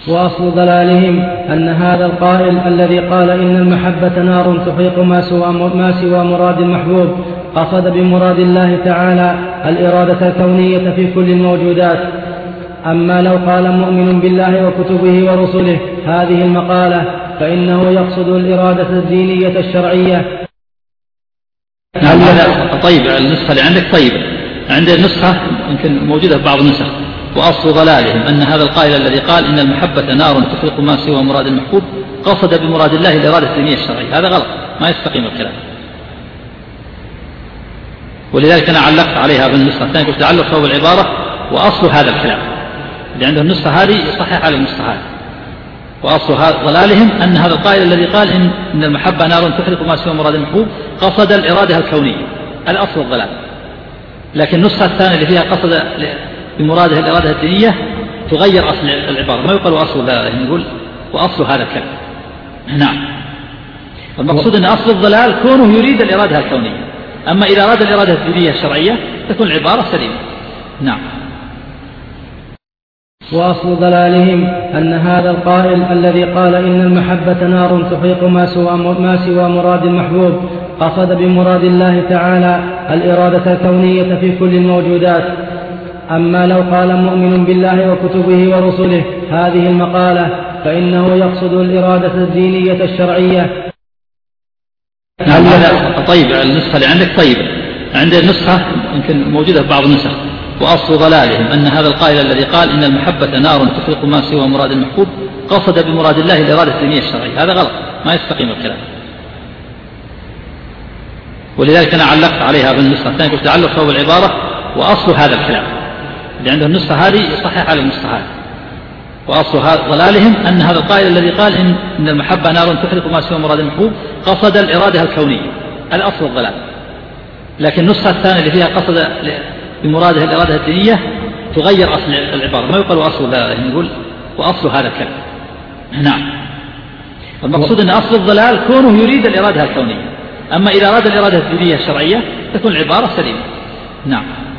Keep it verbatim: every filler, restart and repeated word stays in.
وأصل ضلالهم أن هذا القائل الذي قال إن المحبة نار تحرق ما سوى, ما سوى مراد المحبوب قصد بمراد الله تعالى الإرادة الكونية في كل الموجودات. أما لو قال مؤمن بالله وكتبه ورسله هذه المقالة فإنه يقصد الإرادة الدينية الشرعية. نعم هذا طيب. النسخة اللي عندك طيب، عند النسخة يمكن موجودة في بعض النسخ. وأصل ضلالهم أن هذا القائل الذي قال إن المحبة نار تحرق ما سوى مراد المحبوب قصد بمراد الله الإرادة الدينية الشرعية. هذا غلط، ما يستقيم الكلام. ولذلك أنا علقت عليها بالنسخة الثانية، قلت تعلق فهو العبارة وأصل هذا الكلام اللي عنده النسخة هذه يصحح على النسخة هذه. وأصل ضلالهم أن هذا القائل الذي قال إن, إن المحبة نار تحرق ما سوى مراد المحبوب قصد الإرادة الكونية. هذا أصل الضلال. لكن النسخة الثانية اللي فيها قصد بمراده الإرادة الدينية تغير أصل العبارة، ما يقال أصل ضلالهم، يقول وأصل هذا الكلام. نعم. المقصود أن أصل الضلال كونه يريد الإرادة الكونية، أما إذا أراد الإرادة الدينية الشرعية تكون العبارة سليمة. نعم. وأصل ضلالهم أن هذا القائل الذي قال إن المحبة نار تحرق ما سوى, ما سوى مراد المحبوب قصد بمراد الله تعالى الإرادة الكونية في كل الموجودات. أما لو قال مؤمن بالله وكتبه ورسله هذه المقالة فإنه يقصد الإرادة الدينية الشرعية. نعم هذا طيب. النسخة اللي عندك طيب، عند النسخة يمكن موجودة في بعض النسخ. وأصل ضلالهم أن هذا القائل الذي قال إن المحبة نار تحرق ما سوى مراد المحبوب قصد بمراد الله الإرادة الدينية الشرعية. هذا غلط، ما يستقيم الكلام. ولذلك أنا علقت عليها بالنسخة الثانية، قلت تعلق فهو العبارة وأصل هذا الكلام اللي عنده النسخة هذه يصحح على النسخة هذه. وأصل ضلالهم أن هذا القائل الذي قال إن, إن المحبة نار تحرق ما سوى مراد المحبوب قصد الإرادة الكونية. هذا أصل الضلال. لكن النسخة الثانية اللي فيها قصد بمراده الإرادة الدينية تغير أصل العبارة، ما يقال أصل ضلالهم، يقول وأصل هذا الكلام. نعم. المقصود أن أصل الضلال كونه يريد الإرادة الكونية، أما إذا أراد الإرادة الدينية الشرعية تكون العبارة سليمة. نعم.